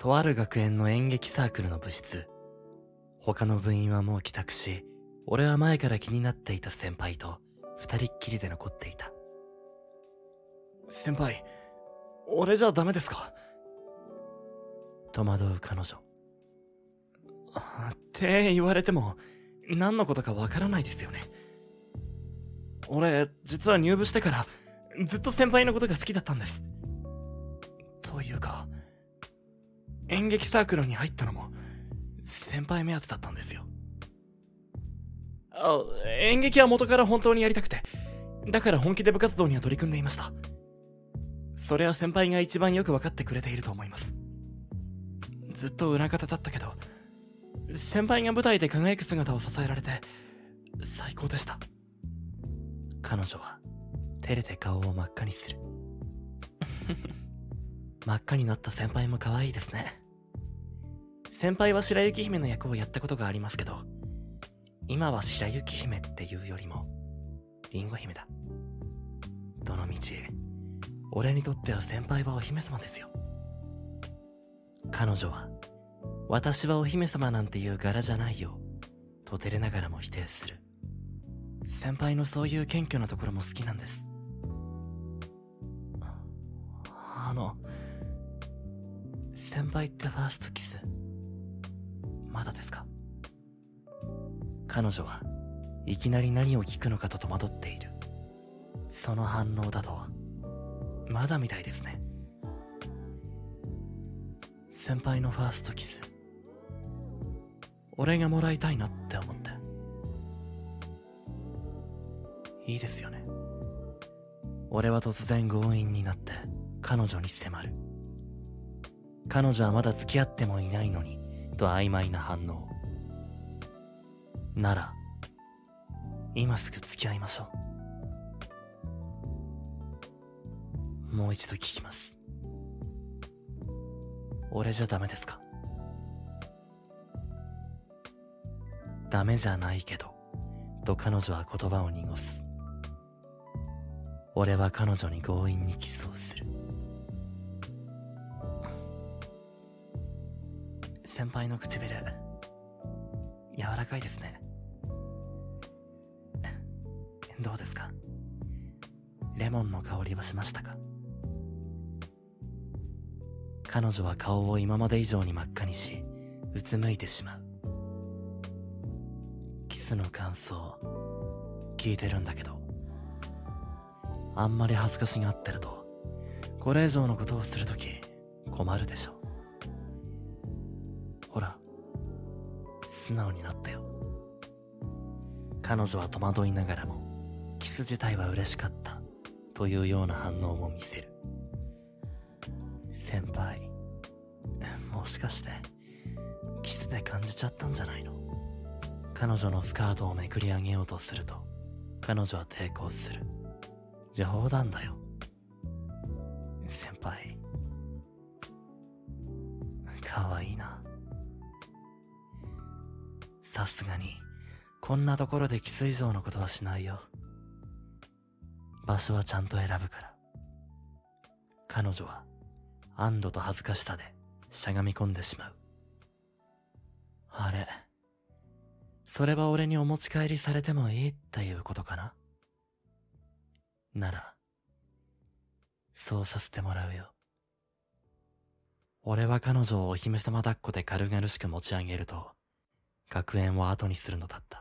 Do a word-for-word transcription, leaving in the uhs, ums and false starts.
とある学園の演劇サークルの部室。他の部員はもう帰宅し、俺は前から気になっていた先輩と二人っきりで残っていた。先輩、俺じゃダメですか？戸惑う彼女。って言われても何のことかわからないですよね。俺、実は入部してからずっと先輩のことが好きだったんです。というか、演劇サークルに入ったのも先輩目当てだったんですよ。あ、演劇は元から本当にやりたくて、だから本気で部活動には取り組んでいました。それは先輩が一番よく分かってくれていると思います。ずっと裏方だったけど、先輩が舞台で輝く姿を支えられて最高でした。彼女は照れて顔を真っ赤にする。真っ赤になった先輩も可愛いですね。先輩は白雪姫の役をやったことがありますけど、今は白雪姫っていうよりもリンゴ姫だ。どのみち俺にとっては先輩はお姫様ですよ。彼女は私はお姫様なんていう柄じゃないよと照れながらも否定する。先輩のそういう謙虚なところも好きなんです。あの先輩ってファーストキスまだですか？彼女はいきなり何を聞くのかと戸惑っている。その反応だとまだみたいですね。先輩のファーストキス、俺がもらいたいなって思って。いいですよね。俺は突然強引になって彼女に迫る。彼女はまだ付き合ってもいないのにと曖昧な反応。なら今すぐ付き合いましょう。もう一度聞きます。俺じゃダメですか？ダメじゃないけどと彼女は言葉を濁す。俺は彼女に強引にキスをする。先輩の唇柔らかいですね。どうですか？レモンの香りはしましたか？彼女は顔を今まで以上に真っ赤にし、うつむいてしまう。キスの感想聞いてるんだけど、あんまり恥ずかしがってるとこれ以上のことをするとき困るでしょ。ほら素直になったよ。彼女は戸惑いながらもキス自体は嬉しかったというような反応を見せる。先輩、もしかしてキスで感じちゃったんじゃないの？彼女のスカートをめくり上げようとすると彼女は抵抗する。冗談だよ。先輩かわいいな。さすがにこんなところでキス以上のことはしないよ。場所はちゃんと選ぶから。彼女は安堵と恥ずかしさでしゃがみ込んでしまう。あれ、それは俺にお持ち帰りされてもいいっていうことかな？ならそうさせてもらうよ。俺は彼女をお姫様抱っこで軽々しく持ち上げると学園を後にするのだった。